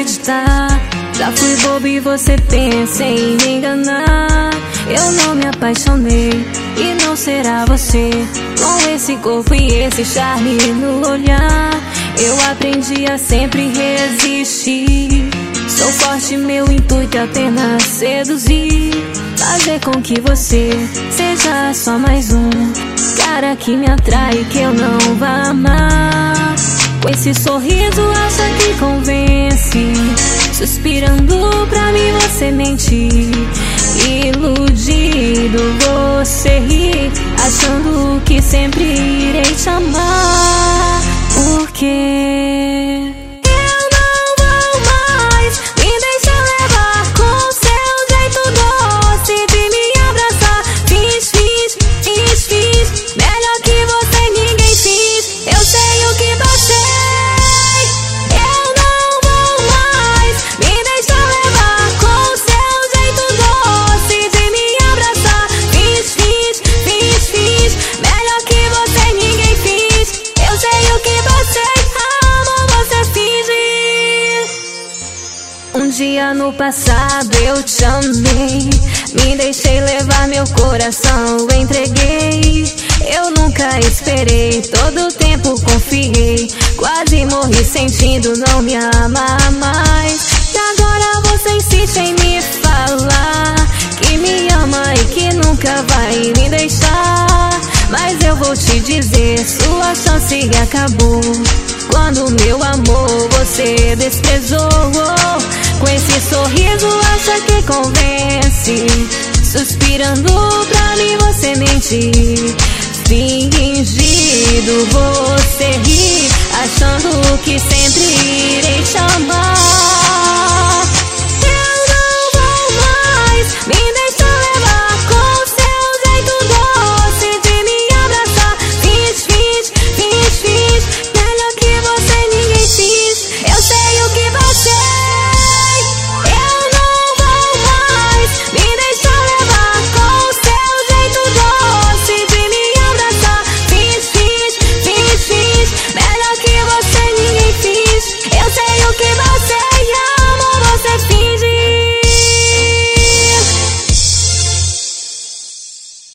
acreditar. Já fui bobo e você pensa em me enganar. Eu não me apaixonei e não será você. Com esse corpo e esse charme no olhar, eu aprendi a sempre resistir. Sou forte, meu intuito é apenas seduzir, fazer com que você seja só mais um cara que me atrai, que eu não vá amar. Com esse sorriso acha que convence, suspirando pra mim você mentir. Iludido você ri, achando que sempre irei te amar. Porque um dia no passado eu te amei, me deixei levar, meu coração entreguei. Eu nunca esperei, todo o tempo confiei, quase morri sentindo não me amar mais. E agora você insiste em me falar que me ama e que nunca vai me deixar. Mas eu vou te dizer, sua chance acabou quando meu amor você desprezou. Com esse sorriso acha que convence, suspirando pra mim você mentir. Fingido você ri,